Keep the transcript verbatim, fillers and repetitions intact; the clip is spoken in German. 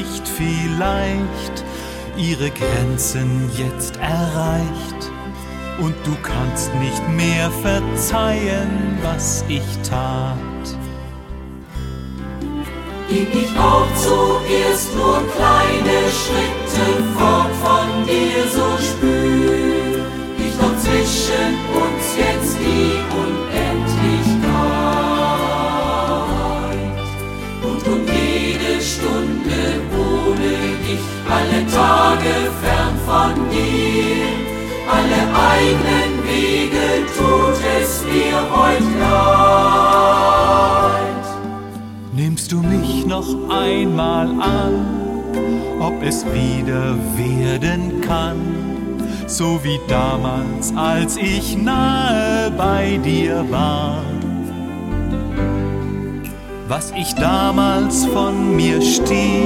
nicht vielleicht ihre Grenzen jetzt erreicht und du kannst nicht mehr verzeihen, was ich tat. Ging ich auch zuerst nur kleine Schritte fort von dir, so spür ich doch zwischen uns jetzt die Unendlichkeit. Und um jede Stunde ohne dich, alle Tage fern von dir, alle eigenen Wege tut es mir heut leid. Nimmst du mich noch einmal an, ob es wieder werden kann, so wie damals, als ich nahe bei dir war. Was ich damals von mir stieß,